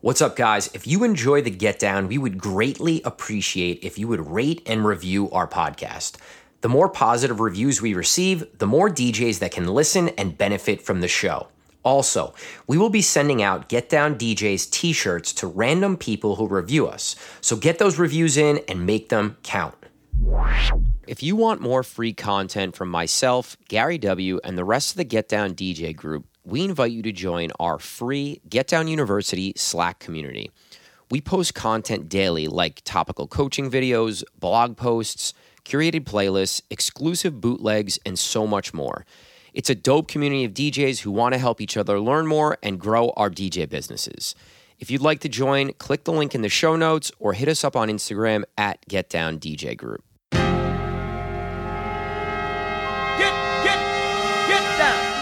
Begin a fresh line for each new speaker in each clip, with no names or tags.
What's up, guys? If you enjoy the Get Down, we would greatly appreciate if you would rate and review our podcast. The more positive reviews we receive, the more DJs that can listen and benefit from the show. Also, we will be sending out Get Down DJs t-shirts to random people who review us. So get those reviews in and make them count. If you want more free content from myself, Gary W., and the rest of the Get Down DJ group, we invite you to join our free Get Down University Slack community. We post content daily like topical coaching videos, blog posts, curated playlists, exclusive bootlegs, and so much more. It's a dope community of DJs who want to help each other learn more and grow our DJ businesses. If you'd like to join, click the link in the show notes or hit us up on Instagram at Get Down DJ Group.
Get down.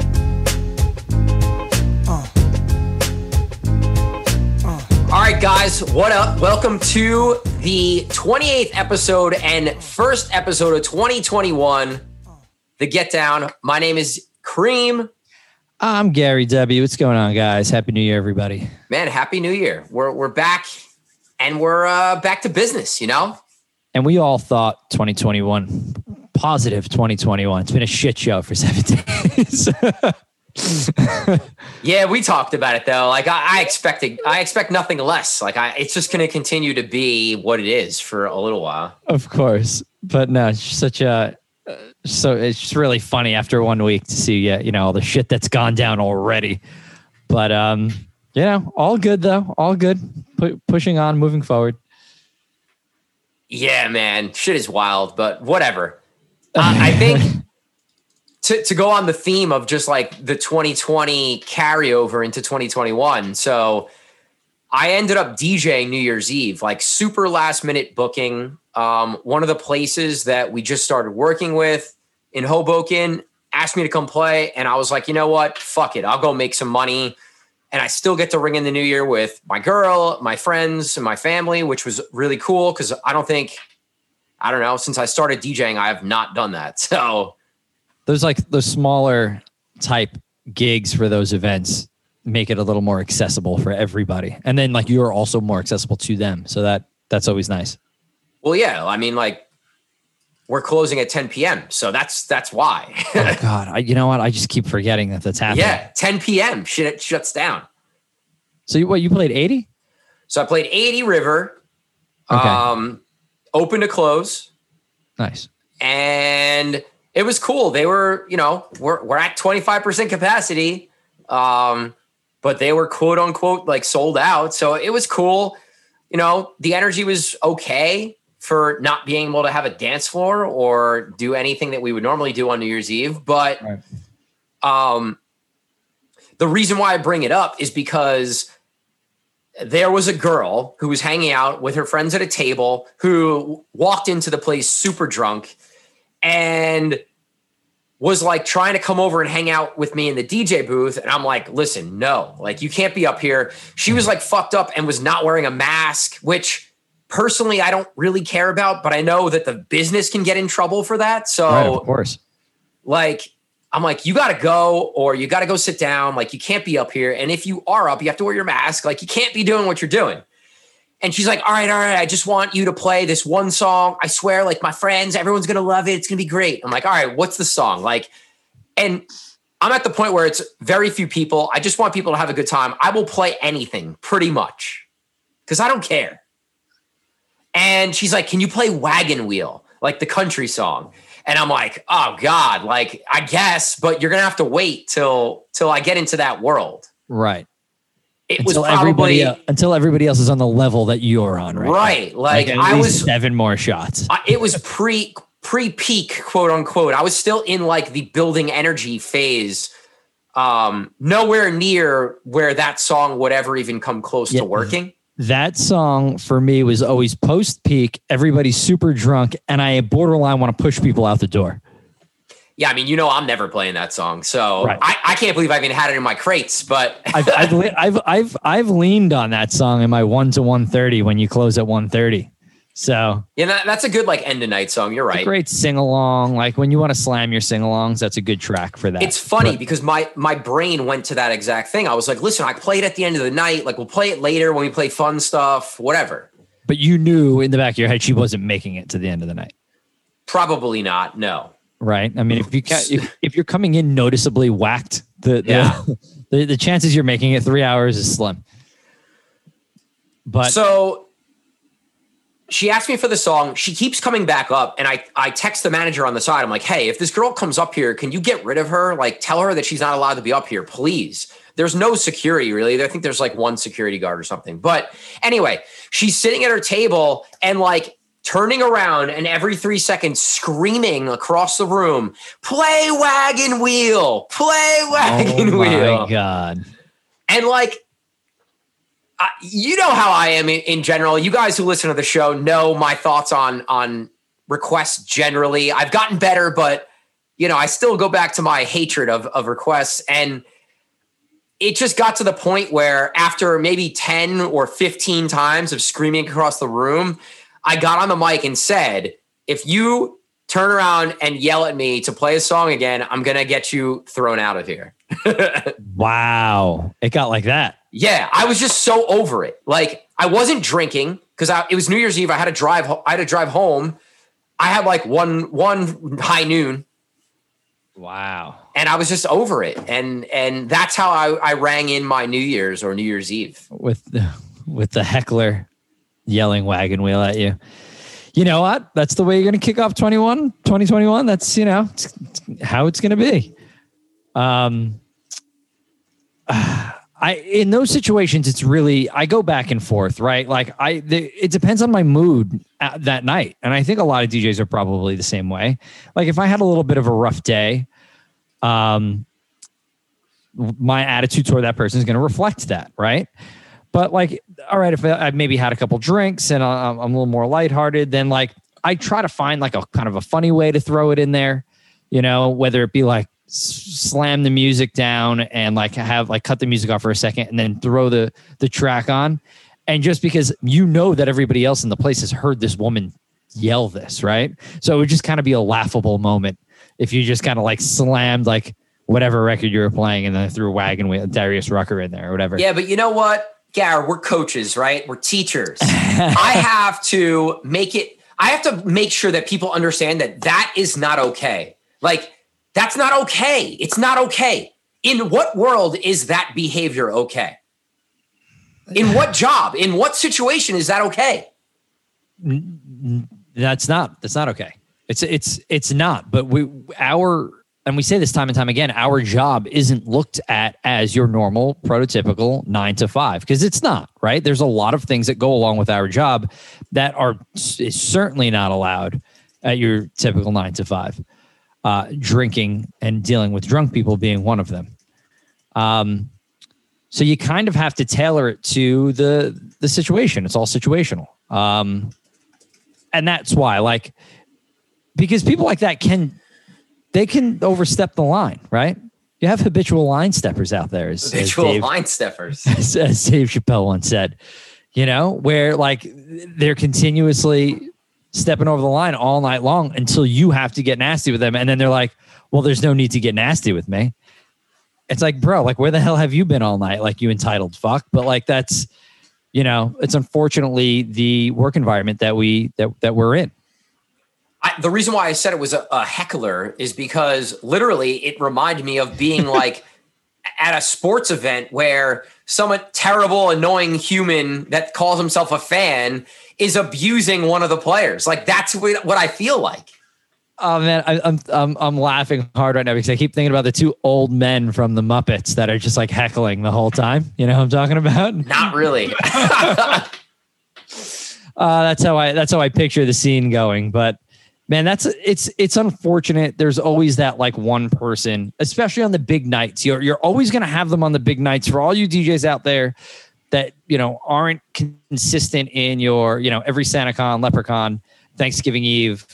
All right, guys, what up? Welcome to the 28th episode and first episode of 2021, the Get Down. My name is Cream.
I'm Gary W. What's going on, guys? Happy New Year, everybody.
Man, Happy New Year. We're back, and we're back to business, you know?
And we all thought 2021, positive 2021. It's been a shit show for 7 days.
Yeah, we talked about it though. Like I expect nothing less. Like it's just going to continue to be what it is for a little while.
Of course, but no, it's such a so it's just really funny after 1 week to see all the shit that's gone down already. But all good though, all good. Pushing on, moving forward.
Yeah, man, shit is wild, but whatever. I think. To go on the theme of just like the 2020 carryover into 2021. So I ended up DJing New Year's Eve, like super last minute booking. One of the places that we just started working with in Hoboken asked me to come play. And I was like, you know what? Fuck it. I'll go make some money. And I still get to ring in the new year with my girl, my friends, and my family, which was really cool. Cause I don't know, since I started DJing, I have not done that. So
those smaller type gigs for those events make it a little more accessible for everybody. And then like you're also more accessible to them. So that's always nice.
Well, yeah. I mean, like we're closing at 10 p.m. So that's why.
Oh God. You know what? I just keep forgetting that's happening.
Yeah. 10 p.m. Shit shuts down.
So you played 80?
So I played 80 River,
okay.
Open to close.
Nice.
And it was cool. They were, we're at 25% capacity, but they were quote unquote like sold out. So it was cool. The energy was okay for not being able to have a dance floor or do anything that we would normally do on New Year's Eve. But the reason why I bring it up is because there was a girl who was hanging out with her friends at a table who walked into the place super drunk and was like trying to come over and hang out with me in the DJ booth. And I'm like, listen, no, like you can't be up here. She was like fucked up and was not wearing a mask, which personally I don't really care about, but I know that the business can get in trouble for that. So
right, of course.
Like, I'm like, you got to go or you got to go sit down. Like you can't be up here. And if you are up, you have to wear your mask. Like you can't be doing what you're doing. And she's like, all right. I just want you to play this one song. I swear, like my friends, everyone's going to love it. It's going to be great. I'm like, all right, what's the song? Like, and I'm at the point where it's very few people. I just want people to have a good time. I will play anything pretty much because I don't care. And she's like, can you play Wagon Wheel? Like the country song. And I'm like, oh God, like I guess, but you're going to have to wait till I get into that world.
Right.
Until
everybody else is on the level that you're on, right?
Right. Like
I was 7 more shots.
It was pre-peak, quote unquote. I was still in like the building energy phase. Nowhere near where that song would ever even come close to working.
That song for me was always post-peak. Everybody's super drunk, and I borderline want to push people out the door.
Yeah, I mean, I'm never playing that song, so
right.
I can't believe I even had it in my crates. But
I've leaned on that song in my 1 to 1:30 when you close at 1:30. So
yeah, that's a good like end of night song. You're right.
Great sing along. Like when you want to slam your sing alongs, that's a good track for that.
It's funny because my brain went to that exact thing. I was like, listen, I play it at the end of the night. Like we'll play it later when we play fun stuff, whatever.
But you knew in the back of your head she wasn't making it to the end of the night.
Probably not. No.
Right. I mean, if you're coming in noticeably whacked, the chances you're making it 3 hours is slim. But
so she asked me for the song. She keeps coming back up, and I text the manager on the side. I'm like, hey, if this girl comes up here, can you get rid of her? Like, tell her that she's not allowed to be up here, please. There's no security, really. I think there's like one security guard or something. But anyway, she's sitting at her table and like turning around and every 3 seconds screaming across the room, play Wagon Wheel, play Wagon Wheel.
Oh, my God.
And like, you know how I am in general. You guys who listen to the show know my thoughts on requests generally. I've gotten better, but you know, I still go back to my hatred of requests. And it just got to the point where after maybe 10 or 15 times of screaming across the room, I got on the mic and said, if you turn around and yell at me to play a song again, I'm going to get you thrown out of here.
Wow. It got like that.
Yeah, I was just so over it. Like I wasn't drinking because it was New Year's Eve. I had to drive home. I had like one high noon.
Wow.
And I was just over it. And that's how I rang in my New Year's or New Year's Eve.
With the heckler yelling Wagon Wheel at you. You know what? That's the way you're going to kick off 2021. That's, you know, it's how it's going to be. In those situations, it's really, I go back and forth, right? Like it depends on my mood that night. And I think a lot of DJs are probably the same way. Like if I had a little bit of a rough day, my attitude toward that person is going to reflect that. Right. But like, all right, if I maybe had a couple drinks and I'm a little more lighthearted, then like I try to find like a kind of a funny way to throw it in there, you know, whether it be like, slam the music down and like cut the music off for a second and then throw the track on. And just because you know that everybody else in the place has heard this woman yell this, right? So it would just kind of be a laughable moment if you just kind of like slammed like whatever record you were playing and then threw a Wagon Wheel, Darius Rucker in there or whatever.
Yeah, but you know what, Gar, we're coaches, right? We're teachers. I have to make sure that people understand that is not okay. Like, that's not okay. It's not okay. In what world is that behavior okay? In what job? In what situation is that okay?
That's not okay. It's not. But we say this time and time again, our job isn't looked at as your normal prototypical 9 to 5 because it's not, right? There's a lot of things that go along with our job that is certainly not allowed at your typical 9 to 5. Drinking and dealing with drunk people being one of them. So you kind of have to tailor it to the situation. It's all situational. And that's why, like, because people like that can overstep the line, right? You have habitual line steppers out there.
Line steppers.
As Dave Chappelle once said, you know, where like they're continuously stepping over the line all night long until you have to get nasty with them. And then they're like, well, there's no need to get nasty with me. It's like, bro, like where the hell have you been all night? Like you entitled fuck. But like, that's, you know, it's unfortunately the work environment that we're in.
The reason why I said it was a heckler is because literally it reminded me of being like at a sports event where some terrible, annoying human that calls himself a fan is abusing one of the players. Like that's what I feel like.
Oh man, I'm laughing hard right now because I keep thinking about the two old men from the Muppets that are just like heckling the whole time. You know what I'm talking about?
Not really.
That's how I picture the scene going. But man, it's unfortunate. There's always that like one person, especially on the big nights. You're always going to have them on the big nights. For all you DJs out there that, you know, aren't consistent in your, you know, every SantaCon, Leprechaun, Thanksgiving Eve,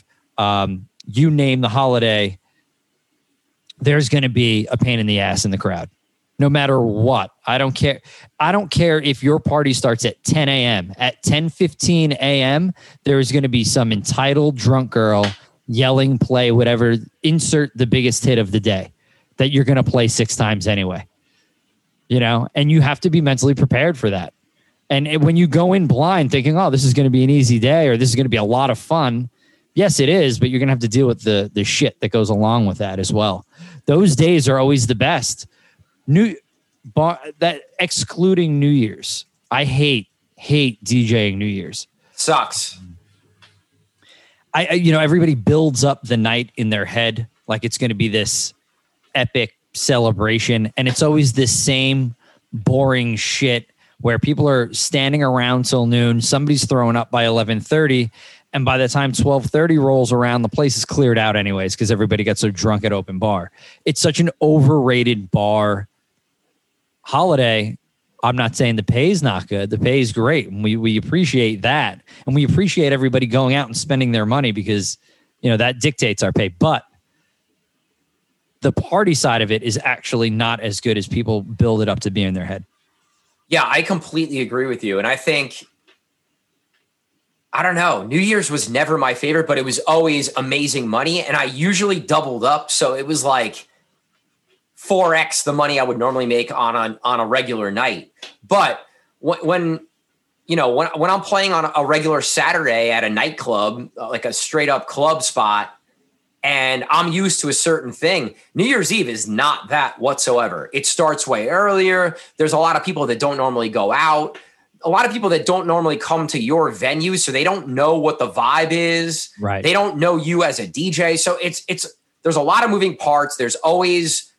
you name the holiday, there's going to be a pain in the ass in the crowd. no matter what. I don't care. I don't care if your party starts at 10 a.m. At 10:15 a.m., there is going to be some entitled drunk girl yelling, play whatever, insert the biggest hit of the day that you're going to play 6 times anyway. You know, and you have to be mentally prepared for that. And when you go in blind thinking, oh, this is going to be an easy day or this is going to be a lot of fun. Yes, it is, but you're going to have to deal with the shit that goes along with that as well. Those days are always the best. That excluding New Year's. I hate DJing New Year's.
Sucks.
Everybody builds up the night in their head like it's going to be this epic celebration, and it's always this same boring shit where people are standing around till noon. Somebody's throwing up by 11:30, and by the time 12:30 rolls around, the place is cleared out anyways because everybody got so drunk at open bar. It's such an overrated bar holiday. I'm not saying the pay is not good. The pay is great, and we appreciate that, and we appreciate everybody going out and spending their money because that dictates our pay. But the party side of it is actually not as good as people build it up to be in their head.
Yeah, I completely agree with you. And I think, I don't know, New Year's was never my favorite, but it was always amazing money. And I usually doubled up. So it was like 4x the money I would normally make on a regular night. But when I'm playing on a regular Saturday at a nightclub, like a straight up club spot, and I'm used to a certain thing, New Year's Eve is not that whatsoever. It starts way earlier. There's a lot of people that don't normally go out. A lot of people that don't normally come to your venue, so they don't know what the vibe is.
Right.
They don't know you as a DJ. So it's there's a lot of moving parts. There's always,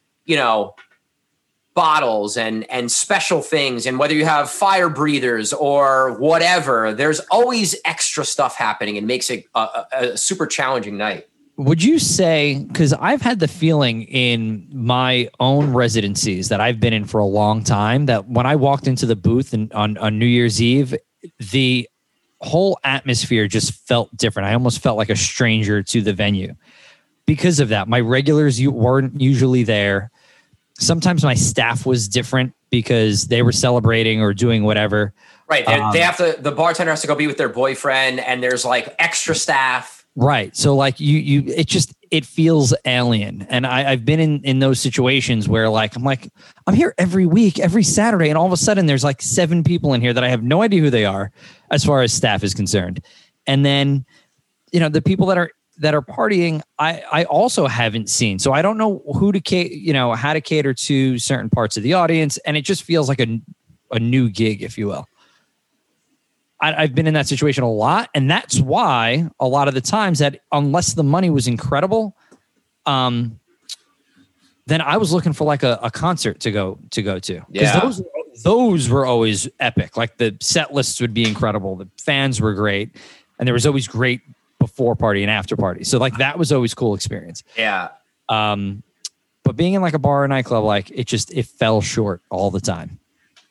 bottles and special things. And whether you have fire breathers or whatever, there's always extra stuff happening and makes it a super challenging night.
Would you say, because I've had the feeling in my own residencies that I've been in for a long time, that when I walked into the booth on New Year's Eve, the whole atmosphere just felt different. I almost felt like a stranger to the venue because of that. My regulars weren't usually there. Sometimes my staff was different because they were celebrating or doing whatever.
Right. The bartender has to go be with their boyfriend, and there's like extra staff.
Right. So like it feels alien. And I've been in those situations where I'm here every week, every Saturday. And all of a sudden there's like 7 people in here that I have no idea who they are as far as staff is concerned. And then, the people that are partying, I also haven't seen. So I don't know how to cater to certain parts of the audience. And it just feels like a new gig, if you will. I've been in that situation a lot, and that's why a lot of the times that unless the money was incredible, then I was looking for like a concert to go to.
Yeah.
Those were always epic. Like the set lists would be incredible. The fans were great, and there was always great before party and after party. So like that was always cool experience.
Yeah.
But being in like a bar or nightclub, like it fell short all the time.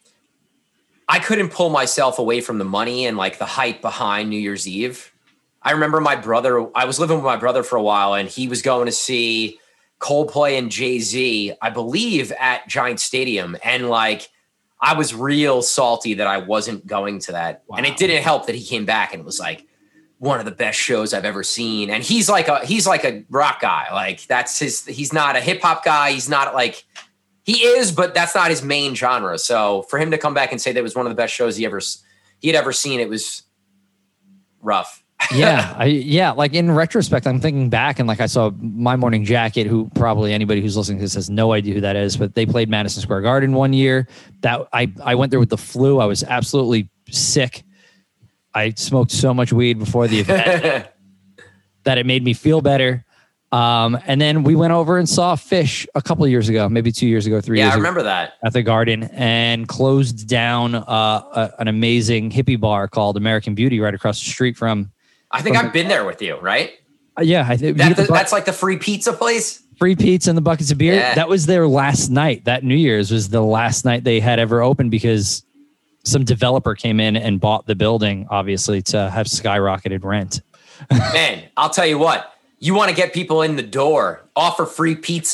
I couldn't pull myself away from the money and like the hype behind New Year's Eve. I remember I was living with my brother for a while, and he was going to see Coldplay and Jay-Z, I believe, at Giant Stadium. And like, I was real salty that I wasn't going to that. Wow. And it didn't help that he came back and it was like one of the best shows I've ever seen. And he's like a rock guy. Like he's not a hip hop guy. He's not like, he is, but that's not his main genre. So for him to come back and say that was one of the best shows he had ever seen, it was rough.
Yeah. Like in retrospect, I'm thinking back and like I saw My Morning Jacket, who probably anybody who's listening to this has no idea who that is, but they played Madison Square Garden one year. That I went there with the flu. I was absolutely sick. I smoked so much weed before the event that it made me feel better. And then we went over and saw Fish a couple of years ago, maybe 2 years ago, 3 years ago.
Yeah, I remember that.
At the Garden, and closed down an amazing hippie bar called American Beauty right across the street from.
I think I've been there with you, right?
Yeah. I think
that's like the free pizza place?
Free pizza and the buckets of beer.
Yeah.
That was their last night. That New Year's was the last night they had ever opened because some developer came in and bought the building, obviously, to have skyrocketed rent.
Man, I'll tell you what. You want to get people in the door, offer free pizza.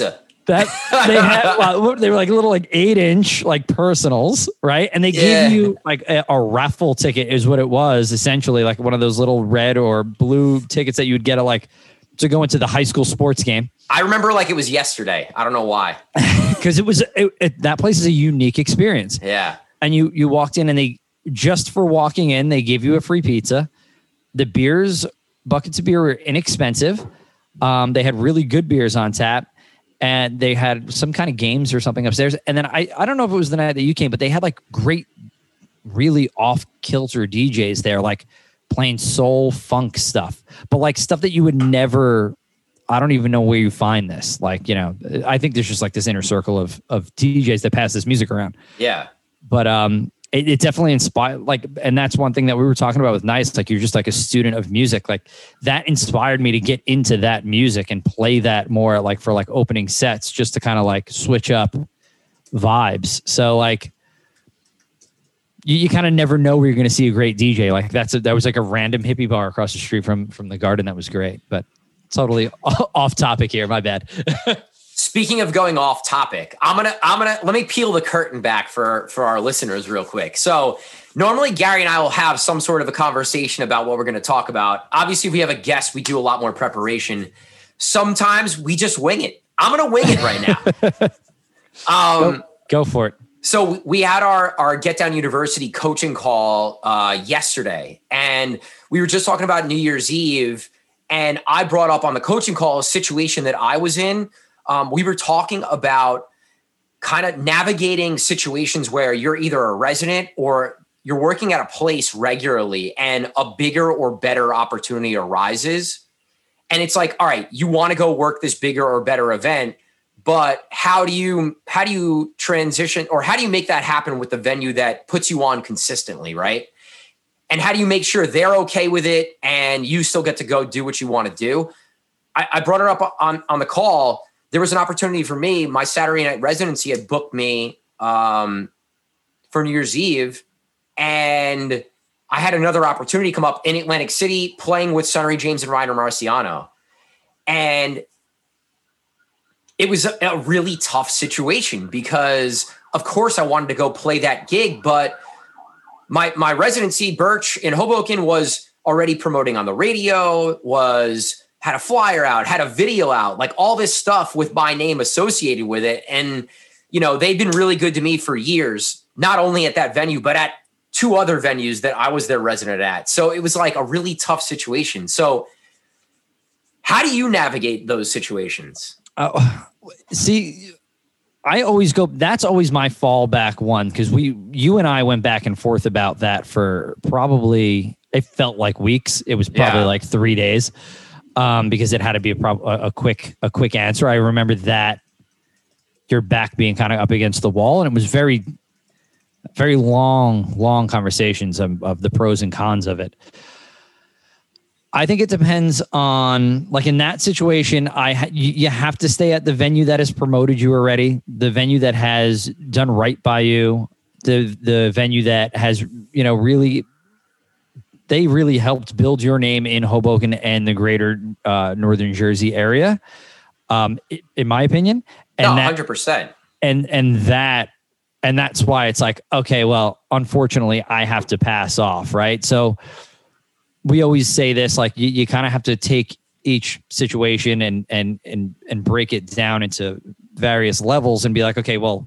That they had, they were like little 8-inch like personals, right? And they gave you like a raffle ticket is what it was, essentially, like one of those little red or blue tickets that you would get to go into the high school sports game.
I remember like it was yesterday. I don't know why.
Because that place is a unique experience.
Yeah.
And you walked in, and they, just for walking in, they gave you a free pizza. The buckets of beer were inexpensive. They had really good beers on tap. And they had some kind of games or something upstairs. And then I don't know if it was the night that you came, but they had like great, really off-kilter DJs there, like playing soul funk stuff, but like stuff that you would never, I don't even know where you find this. Like, I think there's just like this inner circle of DJs that pass this music around.
Yeah.
But it definitely inspired, like, and that's one thing that we were talking about with Nice. Like, you're just like a student of music. Like, that inspired me to get into that music and play that more, like for like opening sets, just to kind of like switch up vibes. So like, you kind of never know where you're going to see a great DJ. Like that was like a random hippie bar across the street from the Garden. That was great, but totally off topic here. My bad.
Speaking of going off topic, I'm gonna let me peel the curtain back for our listeners real quick. So normally Gary and I will have some sort of a conversation about what we're going to talk about. Obviously, if we have a guest, we do a lot more preparation. Sometimes we just wing it. I'm going to wing it right now.
Go for it.
So we had our Get Down University coaching call yesterday, and we were just talking about New Year's Eve, and I brought up on the coaching call a situation that I was in. We were talking about kind of navigating situations where you're either a resident or you're working at a place regularly and a bigger or better opportunity arises. And it's like, all right, you want to go work this bigger or better event, but how do you transition, or how do you make that happen with the venue that puts you on consistently, right? And how do you make sure they're okay with it and you still get to go do what you want to do? I brought it up on the call. There was an opportunity for me. My Saturday night residency had booked me for New Year's Eve, and I had another opportunity come up in Atlantic City playing with Sunnery James and Ryder Marciano. And it was a really tough situation because, of course, I wanted to go play that gig, but my residency, Birch in Hoboken, was already promoting on the radio, had a flyer out, had a video out, like all this stuff with my name associated with it. And, they've been really good to me for years, not only at that venue, but at 2 other venues that I was their resident at. So it was like a really tough situation. So how do you navigate those situations?
See, I always go, that's always my fallback one. Cause you and I went back and forth about that for probably, it felt like weeks. It was probably like 3 days. Because it had to be a quick answer. I remember that your back being kind of up against the wall, and it was very, very long conversations of the pros and cons of it. I think it depends on, like in that situation, you have to stay at the venue that has promoted you already, the venue that has done right by you, the venue that has, really. They really helped build your name in Hoboken and the greater Northern Jersey area, in my opinion. And
100%.
And that's why it's like, okay, well, unfortunately, I have to pass off, right? So we always say this, like you kind of have to take each situation and break it down into various levels and be like, okay, well,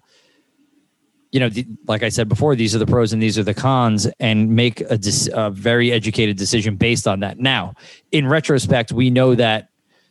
like I said before, these are the pros and these are the cons, and make a very educated decision based on that. Now, in retrospect, we know that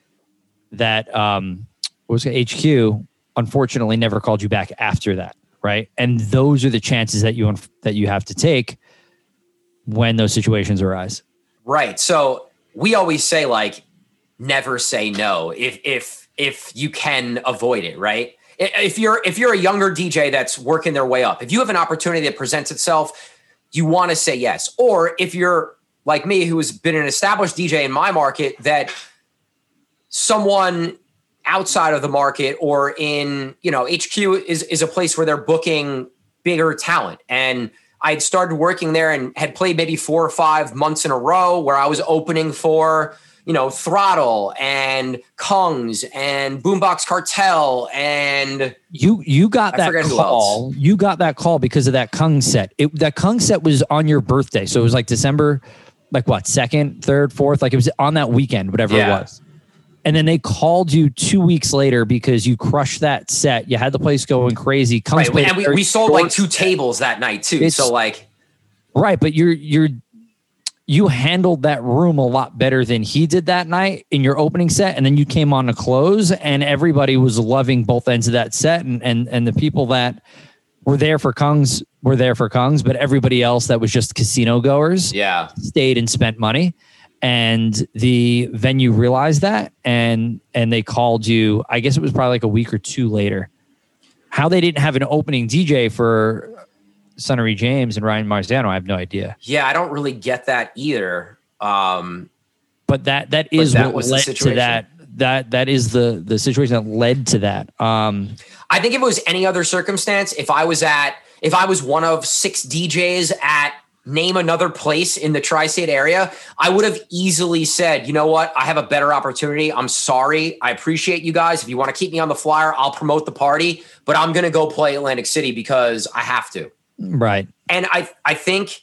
HQ unfortunately never called you back after that, right? And those are the chances that you have to take when those situations arise. Right.
So we always say, like, never say no if you can avoid it, right? If you're a younger DJ that's working their way up, if you have an opportunity that presents itself, you want to say yes. Or if you're like me, who has been an established DJ in my market, that someone outside of the market or in, HQ is a place where they're booking bigger talent. And I had started working there and had played maybe 4 or 5 months in a row where I was opening for, Throttle and Kungs and Boombox Cartel and
you got that call. You got that call because of that Kung set. That Kung set was on your birthday, so it was like December, like what, 2nd, 3rd, 4th, like it was on that weekend, whatever it was. And then they called you 2 weeks later because you crushed that set. You had the place going crazy.
Right, and we sold like 2 tables that night too. So like,
right, but you handled that room a lot better than he did that night in your opening set. And then you came on to close and everybody was loving both ends of that set. And the people that were there for Kungs were there for Kungs, but everybody else that was just casino goers stayed and spent money. And the venue realized that and they called you, I guess it was probably like a week or 2 later. How they didn't have an opening DJ for Sonny James and Ryan Marzano, I have no idea.
Yeah, I don't really get that either.
But that is what led to that. That is the situation that led to that.
I think if it was any other circumstance, if I was one of 6 DJs at name another place in the tri-state area, I would have easily said, you know what? I have a better opportunity. I'm sorry. I appreciate you guys. If you want to keep me on the flyer, I'll promote the party, but I'm going to go play Atlantic City because I have to.
Right.
And I think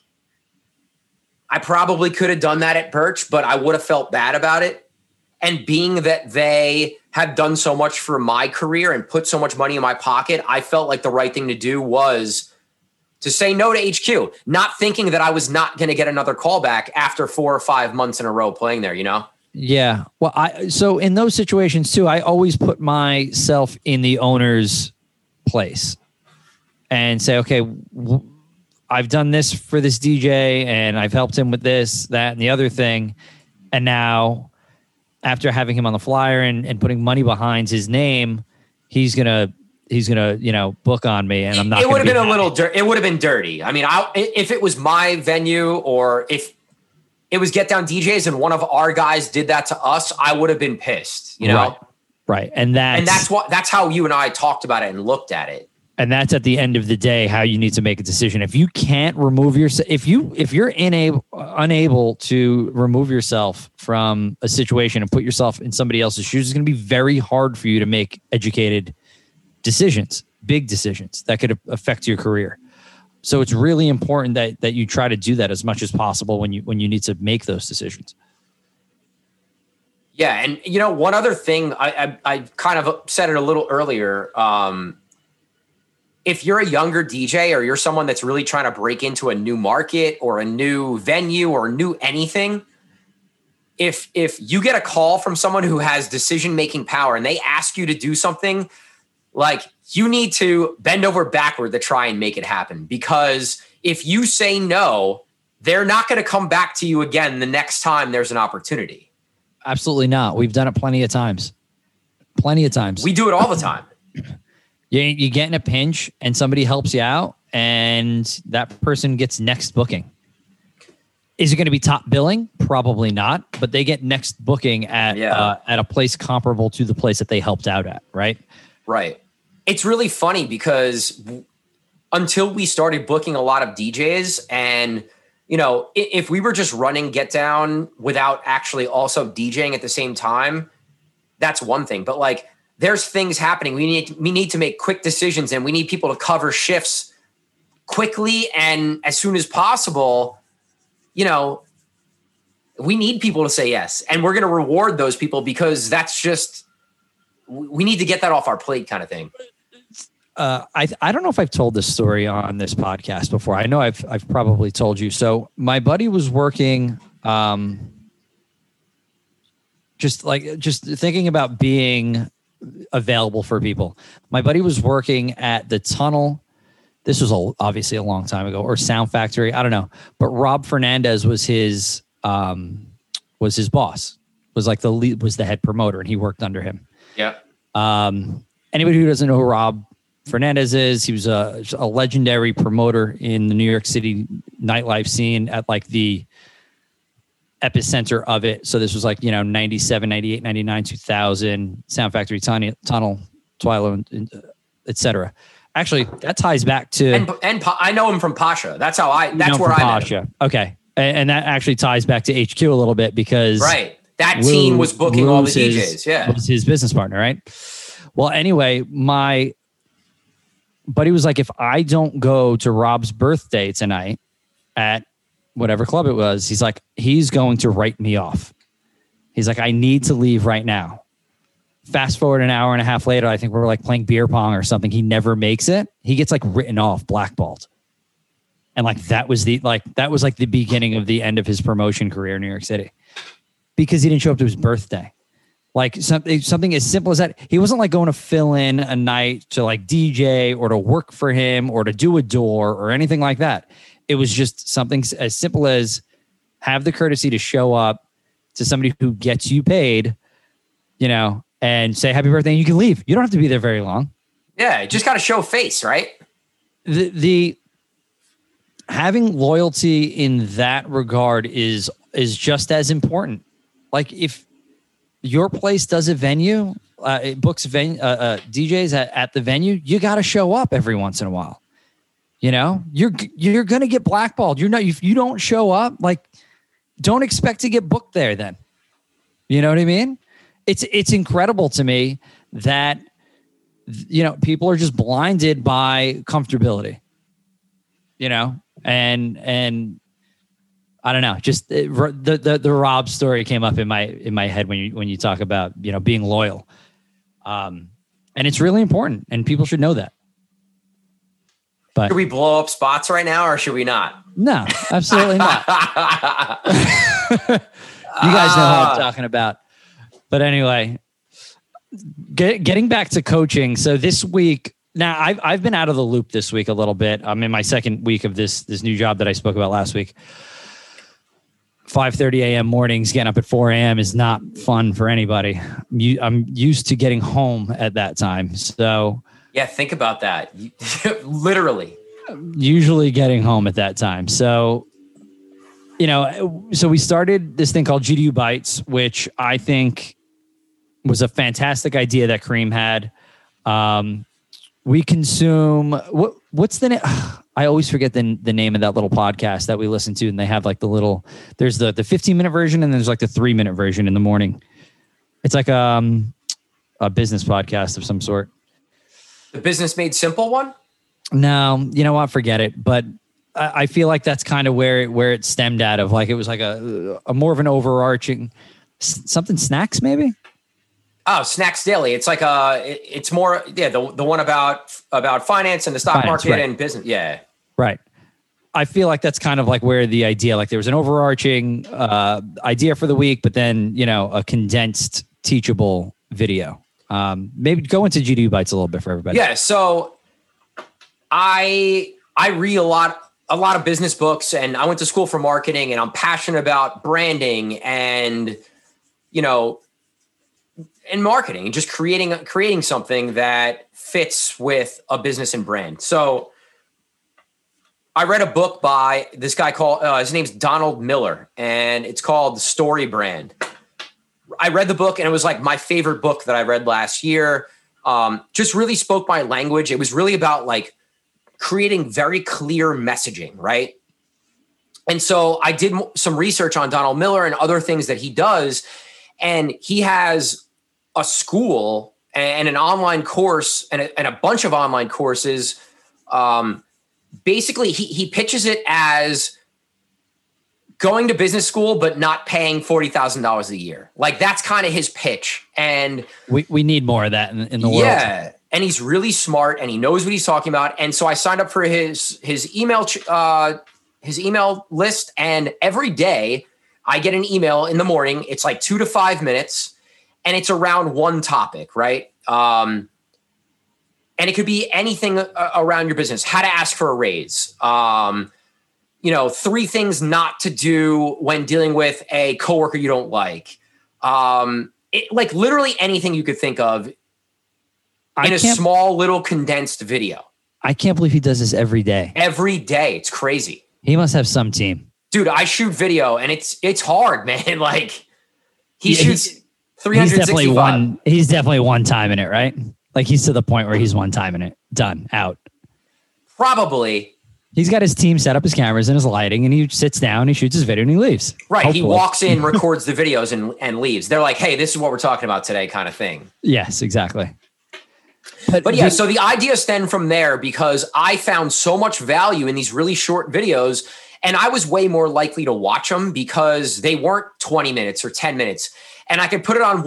I probably could have done that at Birch, but I would have felt bad about it. And being that they had done so much for my career and put so much money in my pocket, I felt like the right thing to do was to say no to HQ, not thinking that I was not going to get another call back after 4 or 5 months in a row playing there,
Yeah. Well, so in those situations too, I always put myself in the owner's place. And say, okay, I've done this for this DJ and I've helped him with this, that, and the other thing. And now after having him on the flyer and putting money behind his name, he's gonna book on me and I'm not.
It would have been a little it would have been dirty. I mean, if it was my venue or if it was Get Down DJs and one of our guys did that to us, I would have been pissed,
Right. And
that's how you and I talked about it and looked at it.
And that's at the end of the day how you need to make a decision. If you can't remove yourself, if you're unable to remove yourself from a situation and put yourself in somebody else's shoes, it's going to be very hard for you to make educated decisions, big decisions that could affect your career. So it's really important that you try to do that as much as possible when you need to make those decisions.
Yeah, and one other thing, I kind of said it a little earlier. If you're a younger DJ or you're someone that's really trying to break into a new market or a new venue or new anything, if you get a call from someone who has decision-making power and they ask you to do something, like you need to bend over backward to try and make it happen. Because if you say no, they're not going to come back to you again the next time there's an opportunity.
Absolutely not. We've done it plenty of times. We do it all the time. You get in a pinch and somebody helps you out and that person gets next booking. Is it going to be top billing? Probably not, but they get next booking at a place comparable to the place that they helped out at, right?
Right. It's really funny because until we started booking a lot of DJs and, if we were just running Get Down without actually also DJing at the same time, that's one thing. But like, there's things happening. We need to make quick decisions and we need people to cover shifts quickly and as soon as possible. We need people to say yes, and we're going to reward those people because that's just, we need to get that off our plate kind of thing.
I don't know if I've told this story on this podcast before. I know I've probably told you. So my buddy was working, just thinking about being available for people. My buddy was working at the Tunnel. This was obviously a long time ago, or Sound Factory. I don't know, but Rob Fernandez was his boss. Was like was the head promoter, and he worked under him.
Yeah.
Anybody who doesn't know who Rob Fernandez is, he was a legendary promoter in the New York City nightlife scene at like the epicenter of it. So this was like, 97, 98, 99, 2000, Sound Factory, Tunnel, Twilight, etc. Actually, that ties back to...
And I know him from Pasha. That's where I met him.
Okay. And that actually ties back to HQ a little bit because...
Right. that team was booking all the DJs. Yeah.
Was his business partner, right? Well, anyway, my buddy was like, if I don't go to Rob's birthday tonight at whatever club it was, he's like, he's going to write me off. He's like, I need to leave right now. Fast forward an hour and a half later, I think we're like playing beer pong or something. He never makes it. He gets like written off, blackballed. And like, that was like the beginning of the end of his promotion career in New York City because he didn't show up to his birthday. Like something as simple as that. He wasn't like going to fill in a night to like DJ or to work for him or to do a door or anything like that. It was just something as simple as have the courtesy to show up to somebody who gets you paid, you know, and say happy birthday and you can leave. You don't have to be there very long.
Yeah, you just got to show face, right?
The having loyalty in that regard is just as important. Like if your place does a venue, it books DJs at the venue, you got to show up every once in a while. You know, you're going to get blackballed. If you don't show up, like don't expect to get booked there then. You know what I mean? It's incredible to me that, you know, people are just blinded by comfortability, you know, and I don't know, just the Rob story came up in my head when you talk about, you know, being loyal. And it's really important and people should know that. But
should we blow up spots right now or should we not?
No, absolutely not. You guys know what I'm talking about. But anyway, getting back to coaching. So this week, now I've been out of the loop this week a little bit. I'm in my second week of this new job that I spoke about last week. 5:30 a.m. mornings, getting up at 4 a.m. is not fun for anybody. I'm used to getting home at that time. So
yeah, think about that. Literally.
Usually getting home at that time. So, you know, so we started this thing called GDU Bites, which I think was a fantastic idea that Kareem had. We consume what's the name? I always forget the name of that little podcast that we listen to, and they have like there's the 15-minute version and there's like the 3-minute version in the morning. It's like a business podcast of some sort.
The Business Made Simple one?
No, you know what? Forget it. But I feel like that's kind of where it stemmed out of. Like it was like a more of an overarching something snacks maybe.
Oh, Snacks Daily. It's like it's more the one about finance and the stock market right. And business. Yeah,
right. I feel like that's kind of like where the idea, like there was an overarching idea for the week, but then you know a condensed, teachable video. Maybe go into GDU Bites a little bit for everybody.
Yeah. So I read a lot of business books, and I went to school for marketing, and I'm passionate about branding and, you know, and marketing and just creating something that fits with a business and brand. So I read a book by this guy called, his name's Donald Miller, and it's called The Story Brand. I read the book and it was like my favorite book that I read last year. Just really spoke my language. It was really about like creating very clear messaging, right? And so I did some research on Donald Miller and other things that he does. And he has a school and an online course and a bunch of online courses. Basically, he pitches it as going to business school, but not paying $40,000 a year. Like that's kind of his pitch. And
we need more of that in the world.
Yeah. And he's really smart and he knows what he's talking about. And so I signed up for his email list. And every day I get an email in the morning. It's like 2 to 5 minutes and it's around one topic, right? And it could be anything around your business, how to ask for a raise, 3 things not to do when dealing with a coworker you don't like. Like literally anything you could think of in a small little condensed video.
I can't believe he does this every day.
Every day. It's crazy.
He must have some team.
Dude, I shoot video and it's hard, man. Like he shoots 365.
He's definitely one time in it, right? Like he's to the point where he's one time in it. Done. Out.
Probably.
He's got his team set up his cameras and his lighting, and he sits down, he shoots his video, and he leaves.
Right. Hopefully. He walks in, records the videos, and leaves. They're like, hey, this is what we're talking about today, kind of thing.
Yes, exactly.
But yeah, so the idea stemmed from there because I found so much value in these really short videos, and I was way more likely to watch them because they weren't 20 minutes or 10 minutes. And I could put it on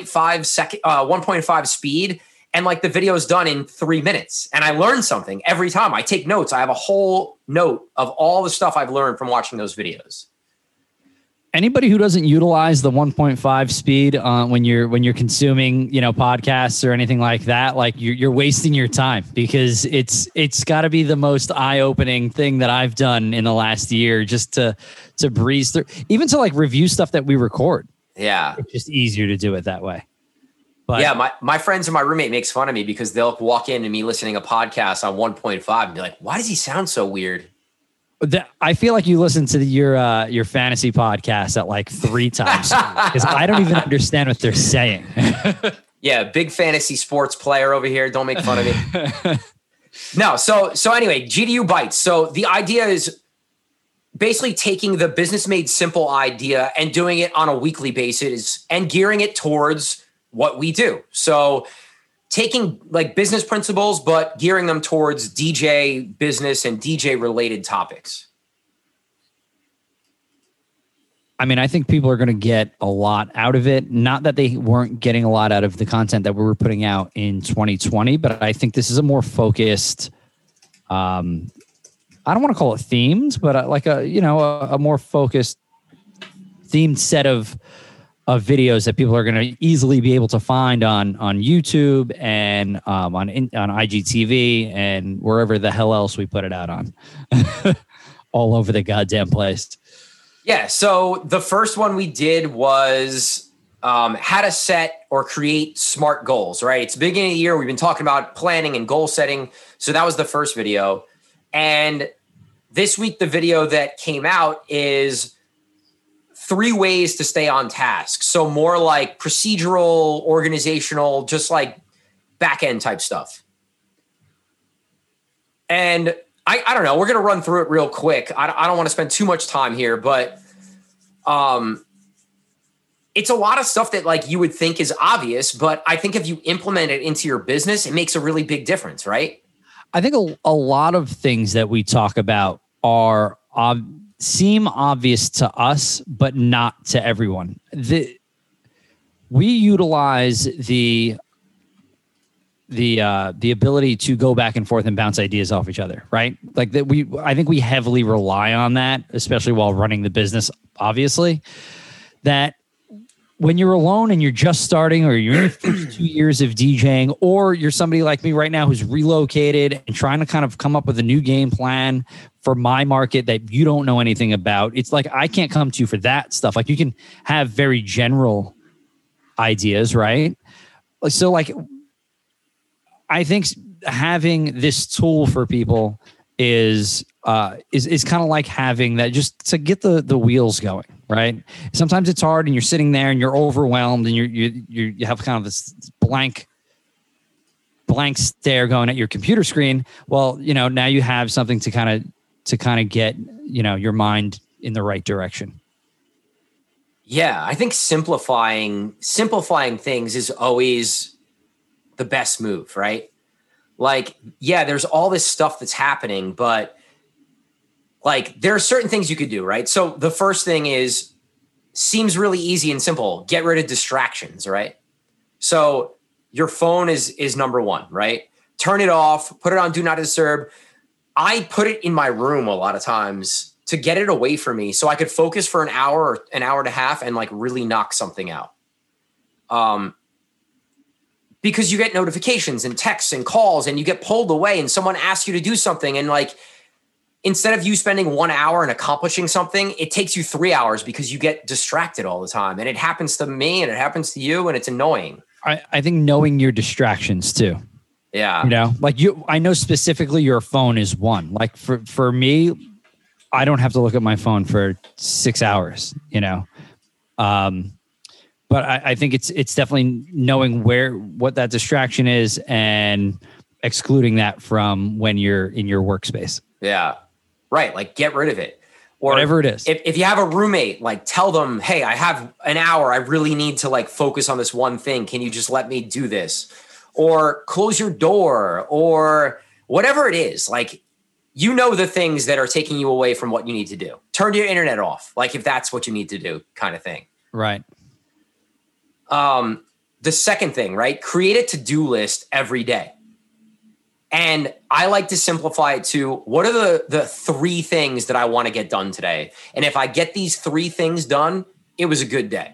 1.5 speed, and like the video is done in 3 minutes. And I learned something every time. I take notes. I have a whole note of all the stuff I've learned from watching those videos.
Anybody who doesn't utilize the 1.5 speed when you're consuming, podcasts or anything like that, like you're wasting your time, because it's got to be the most eye-opening thing that I've done in the last year, just to breeze through, even to like review stuff that we record.
Yeah,
it's just easier to do it that way. But
yeah, my friends and my roommate makes fun of me because they'll walk into me listening a podcast on 1.5 and be like, "Why does he sound so weird?"
I feel like you listen to your fantasy podcast at like 3 times because I don't even understand what they're saying.
Yeah, big fantasy sports player over here. Don't make fun of me. No, so anyway, GDU Bites. So the idea is basically taking the Business Made Simple idea and doing it on a weekly basis and gearing it towards what we do. So taking like business principles, but gearing them towards DJ business and DJ related topics.
I mean, I think people are going to get a lot out of it. Not that they weren't getting a lot out of the content that we were putting out in 2020, but I think this is a more focused, I don't want to call it themed, but like a more focused themed set of videos that people are going to easily be able to find on YouTube and on IGTV and wherever the hell else we put it out on. All over the goddamn place.
Yeah. So the first one we did was how to set or create SMART goals, right? It's the beginning of the year. We've been talking about planning and goal setting. So that was the first video. And this week, the video that came out is 3 ways to stay on task. So more like procedural, organizational, just like back end type stuff. And I don't know, we're going to run through it real quick. I don't want to spend too much time here, but it's a lot of stuff that like you would think is obvious, but I think if you implement it into your business, it makes a really big difference, right?
I think a lot of things that we talk about are seem obvious to us, but not to everyone. We utilize the ability to go back and forth and bounce ideas off each other, right? Like that I think we heavily rely on that, especially while running the business, obviously, that when you're alone and you're just starting, or you're in your first 2 years of DJing, or you're somebody like me right now who's relocated and trying to kind of come up with a new game plan for my market that you don't know anything about. It's like, I can't come to you for that stuff. Like you can have very general ideas, right? So like, I think having this tool for people is kind of like having that just to get the wheels going, right? Sometimes it's hard and you're sitting there and you're overwhelmed and you have kind of this blank stare going at your computer screen. Well, now you have something to kind of get, your mind in the right direction.
Yeah, I think simplifying things is always the best move, right? Like, yeah, there's all this stuff that's happening, but like there are certain things you could do, right? So the first thing seems really easy and simple. Get rid of distractions, right? So your phone is number one, right? Turn it off, put it on Do Not Disturb. I put it in my room a lot of times to get it away from me so I could focus for an hour or an hour and a half and like really knock something out. Because you get notifications and texts and calls and you get pulled away and someone asks you to do something. And like, instead of you spending 1 hour and accomplishing something, it takes you 3 hours because you get distracted all the time. And it happens to me and it happens to you and it's annoying.
I think knowing your distractions too.
Yeah.
Like I know specifically your phone is one. Like for me, I don't have to look at my phone for 6 hours, but I think it's definitely knowing what that distraction is and excluding that from when you're in your workspace.
Yeah. Right. Like get rid of it. Or
whatever it is.
If you have a roommate, like tell them, hey, I have an hour. I really need to like focus on this one thing. Can you just let me do this? Or close your door or whatever it is. Like, you know, the things that are taking you away from what you need to do. Turn your internet off. Like if that's what you need to do kind of thing.
Right.
The second thing, right? Create a to-do list every day. And I like to simplify it to what are the 3 things that I want to get done today? And if I get these 3 things done, it was a good day.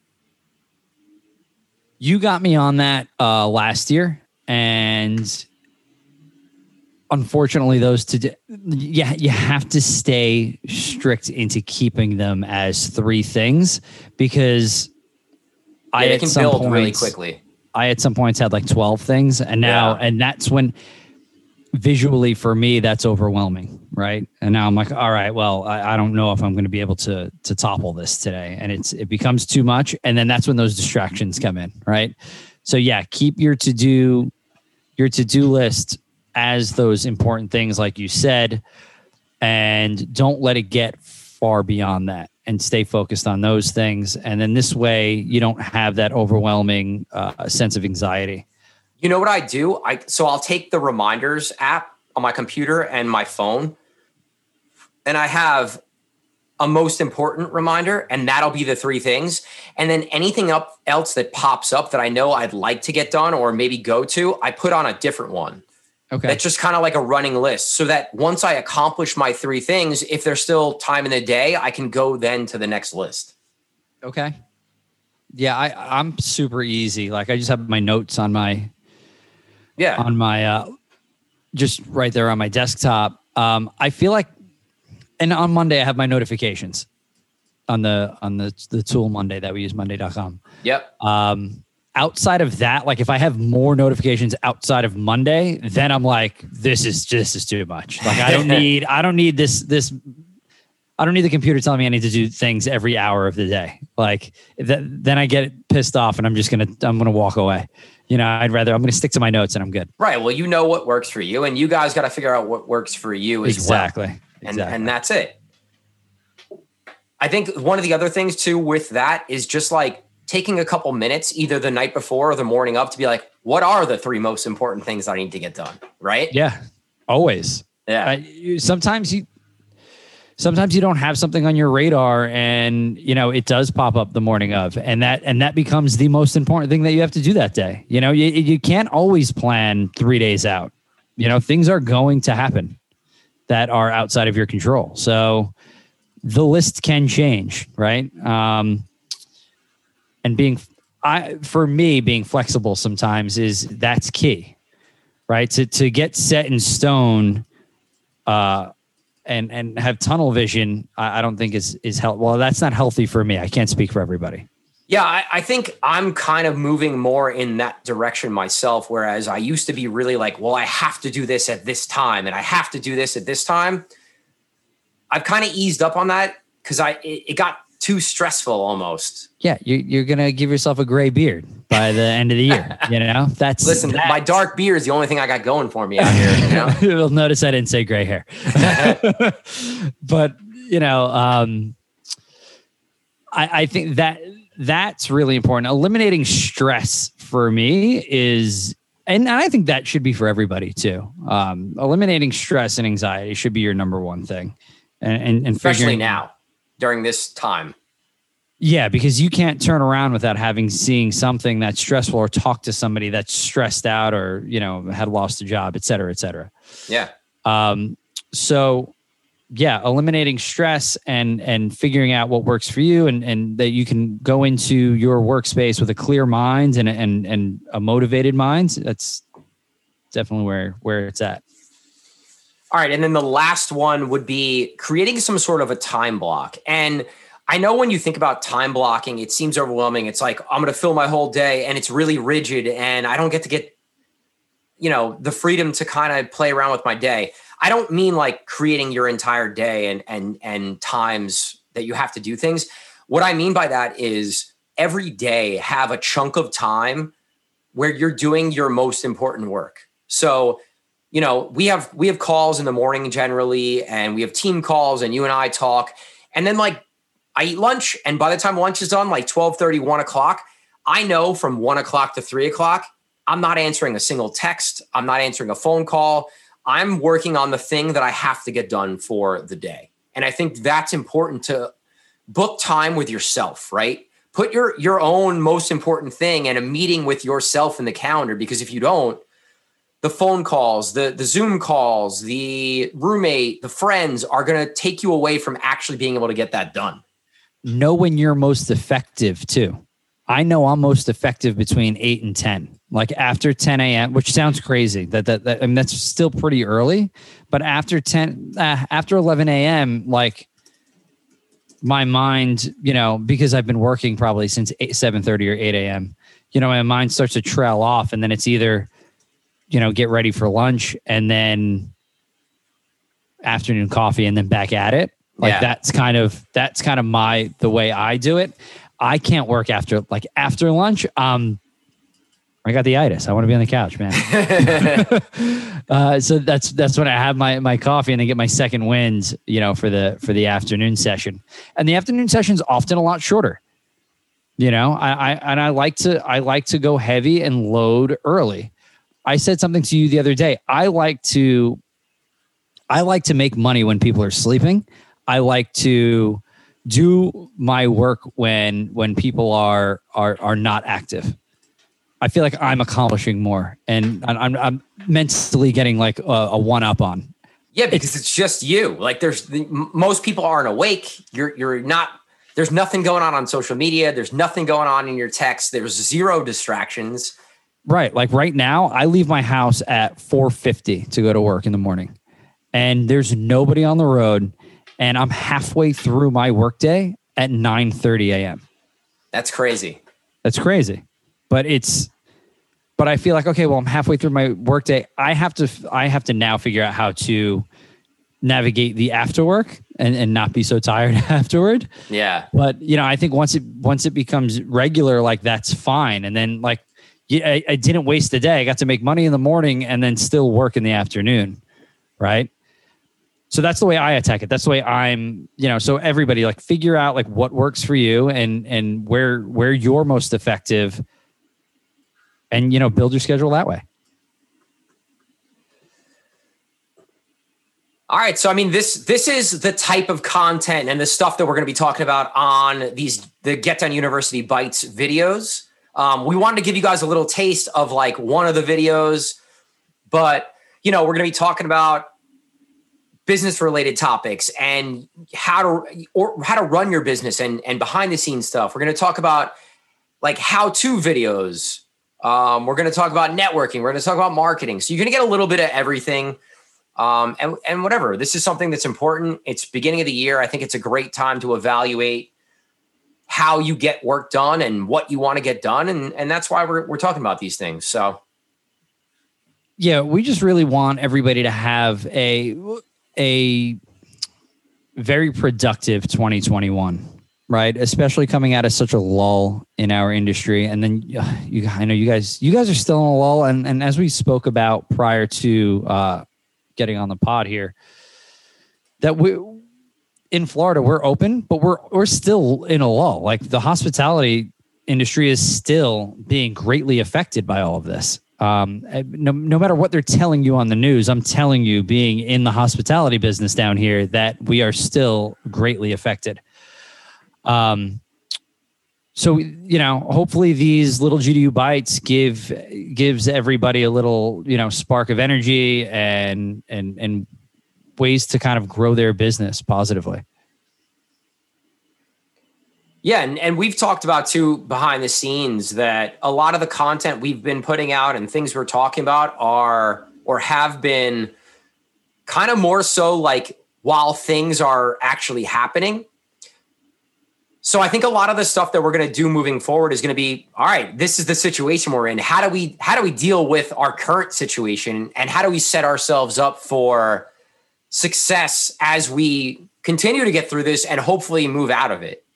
You got me on that last year. And unfortunately, you have to stay strict into keeping them as 3 things because
they can build really quickly.
I at some points had like 12 things, and now, and that's when visually for me, that's overwhelming, right? And now I'm like, all right, well, I don't know if I'm going to be able to topple this today, and it becomes too much, and then that's when those distractions come in, right? So yeah, keep your to-do list as those important things, like you said, and don't let it get far beyond that. And stay focused on those things. And then this way you don't have that overwhelming sense of anxiety.
You know what I do? So I'll take the reminders app on my computer and my phone, and I have a most important reminder, and that'll be the 3 things. And then anything else that pops up that I know I'd like to get done or maybe go to, I put on a different one.
Okay.
That's just kind of like a running list so that once I accomplish my 3 things, if there's still time in the day, I can go then to the next list.
Okay. Yeah, I'm super easy. Like I just have my notes on my, just right there on my desktop. I feel like, and on Monday I have my notifications on the tool Monday that we use, Monday.com.
Yep.
Outside of that, like if I have more notifications outside of Monday, then I'm like, this is too much. Like I don't need the computer telling me I need to do things every hour of the day. Like then I get pissed off and I'm going to walk away. You know, I'm going to stick to my notes and I'm good.
Right. Well, you know what works for you, and you guys got to figure out what works for you as well. Exactly. And that's it. I think one of the other things too with that is just like taking a couple minutes, either the night before or the morning of, to be like, what are the 3 most important things I need to get done? Right?
Yeah. Always.
Yeah.
Sometimes you don't have something on your radar, and you know it does pop up the morning of, and that becomes the most important thing that you have to do that day. You know, you can't always plan 3 days out. You know, things are going to happen that are outside of your control. So the list can change, right? And being flexible sometimes that's key, right? To get set in stone, and have tunnel vision, I don't think is healthy. Well, that's not healthy for me. I can't speak for everybody.
Yeah, I think I'm kind of moving more in that direction myself, whereas I used to be really like, well, I have to do this at this time and I have to do this at this time. I've kind of eased up on that because it got too stressful almost.
Yeah, you're going to give yourself a gray beard by the end of the year. You know,
my dark beard is the only thing I got going for me out here. You know?
You'll notice I didn't say gray hair. But, you know, I think that's really important. Eliminating stress for me is, and I think that should be for everybody too. Eliminating stress and anxiety should be your number one thing. And
especially now during this time.
Yeah, because you can't turn around without seeing something that's stressful or talk to somebody that's stressed out or, you know, had lost a job, et cetera, et cetera.
Yeah.
So yeah, eliminating stress and figuring out what works for you and that you can go into your workspace with a clear mind and a motivated mind. That's definitely where it's at.
All right. And then the last one would be creating some sort of a time block. And I know when you think about time blocking, it seems overwhelming. It's like, I'm going to fill my whole day and it's really rigid and I don't get to get, you know, the freedom to kind of play around with my day. I don't mean like creating your entire day and times that you have to do things. What I mean by that is every day have a chunk of time where you're doing your most important work. So we have calls in the morning generally, and we have team calls, and you and I talk. And then like I eat lunch, and by the time lunch is done, like 12:30, 1 o'clock, I know from 1 o'clock to 3 o'clock, I'm not answering a single text. I'm not answering a phone call. I'm working on the thing that I have to get done for the day. And I think that's important, to book time with yourself, right? Put your own most important thing and a meeting with yourself in the calendar, because if you don't, the phone calls, the Zoom calls, the roommate, the friends are going to take you away from actually being able to get that done.
Know when you're most effective too. I know I'm most effective between 8 and 10, like after 10 a.m., which sounds crazy. That I mean, that's still pretty early, but after 11 a.m., like my mind, because I've been working probably since 7:30 or 8 a.m., my mind starts to trail off, and then it's either, get ready for lunch and then afternoon coffee and then back at it. Like that's kind of the way I do it. I can't work after lunch. I got the itis. I want to be on the couch, man. So that's when I have my coffee and then get my second wind, for the afternoon session. And the afternoon session is often a lot shorter. I like to go heavy and load early. I said something to you the other day. I like to make money when people are sleeping. I like to do my work when people are not active. I feel like I'm accomplishing more, and I'm mentally getting like a one up on.
Yeah, because it's just you. Like most people aren't awake. You're not. There's nothing going on social media. There's nothing going on in your text. There's zero distractions.
Right. Like right now, I leave my house at 4:50 to go to work in the morning, and there's nobody on the road, and I'm halfway through my workday at 9:30 a.m.
That's crazy. But I feel like, okay, well, I'm halfway through my workday. I have to now figure out how to navigate the after work and not be so tired afterward. Yeah.
But I think once it becomes regular, like that's fine. And then like, I didn't waste the day. I got to make money in the morning and then still work in the afternoon. Right. So that's the way I attack it. That's the way I'm, so everybody like figure out like what works for you and where you're most effective and, build your schedule that way.
All right. So, I mean, this is the type of content and the stuff that we're going to be talking about on the Get Down University Bites videos. We wanted to give you guys a little taste of like one of the videos, but, we're going to be talking about business related topics and how to run your business and behind the scenes stuff. We're going to talk about like how-to videos. We're going to talk about networking. We're going to talk about marketing. So you're going to get a little bit of everything. And whatever, this is something that's important. It's beginning of the year. I think it's a great time to evaluate how you get work done and what you want to get done. And that's why we're talking about these things. So.
Yeah, we just really want everybody to have a very productive 2021, right? Especially coming out of such a lull in our industry. And then I know you guys are still in a lull. And as we spoke about prior to getting on the pod here, that in Florida, we're open, but we're still in a lull. Like the hospitality industry is still being greatly affected by all of this. No matter what they're telling you on the news, I'm telling you, being in the hospitality business down here, that we are still greatly affected. So, hopefully these little GDU bites gives everybody a little, spark of energy and ways to kind of grow their business positively.
Yeah. And we've talked about too, behind the scenes, that a lot of the content we've been putting out and things we're talking about are, or have been, kind of more so like while things are actually happening. So I think a lot of the stuff that we're going to do moving forward is going to be, all right, this is the situation we're in. How do we deal with our current situation, and how do we set ourselves up for success as we continue to get through this and hopefully move out of it?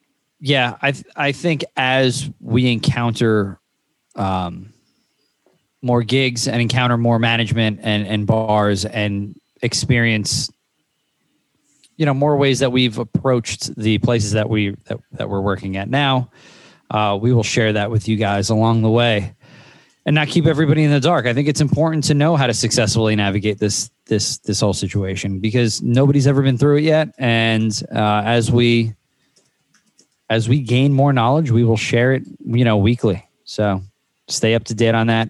Yeah, I think as we encounter more gigs and encounter more management and bars and experience, more ways that we've approached the places that we're working at now, we will share that with you guys along the way and not keep everybody in the dark. I think it's important to know how to successfully navigate this whole situation because nobody's ever been through it yet. And as we gain more knowledge, we will share it, weekly. So stay up to date on that.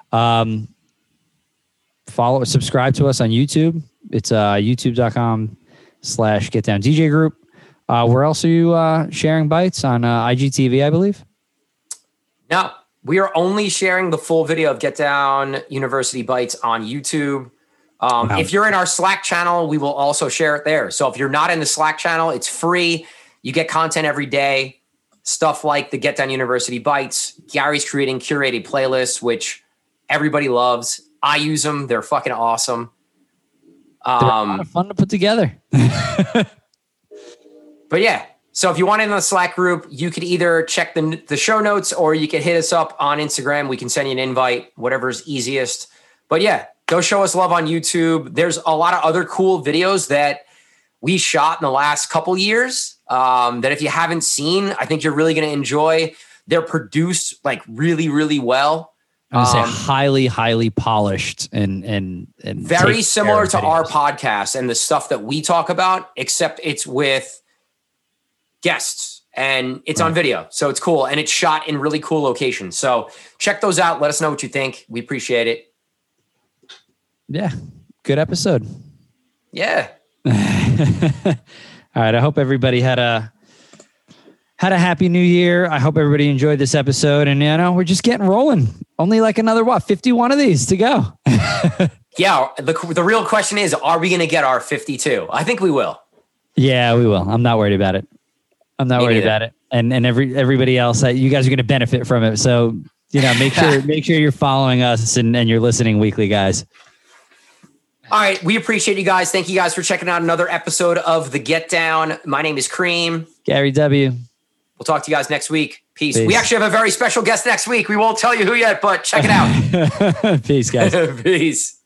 Subscribe to us on YouTube. It's youtube.com/GetDownDJ Group. Where else are you sharing bites on IGTV, I believe?
No, we are only sharing the full video of Get Down University Bites on YouTube. Wow. If you're in our Slack channel, we will also share it there. So if you're not in the Slack channel, it's free. You get content every day. Stuff like the Get Down University Bites. Gary's creating curated playlists, which everybody loves. I use them. They're fucking awesome.
They're a lot of fun to put together.
But yeah, so if you want in the Slack group, you could either check the show notes or you could hit us up on Instagram. We can send you an invite, whatever's easiest. But yeah, go show us love on YouTube. There's a lot of other cool videos that we shot in the last couple years that if you haven't seen, I think you're really going to enjoy. They're produced like really, really well.
I would say highly, highly polished and
very similar to our podcast and the stuff that we talk about, except it's with guests and it's on video. So it's cool. And it's shot in really cool locations. So check those out. Let us know what you think. We appreciate it.
Yeah. Good episode.
Yeah.
All right. I hope everybody had a happy new year. I hope everybody enjoyed this episode. And, we're just getting rolling. Only like another, 51 of these to go.
Yeah. The real question is, are we going to get our 52? I think we will.
Yeah, we will. I'm not worried about it. And everybody else, you guys are going to benefit from it. So, make sure you're following us and you're listening weekly, guys.
All right. We appreciate you guys. Thank you guys for checking out another episode of The Get Down. My name is Cream.
Gary W.
We'll talk to you guys next week. Peace. We actually have a very special guest next week. We won't tell you who yet, but check it out.
Peace, guys.
Peace.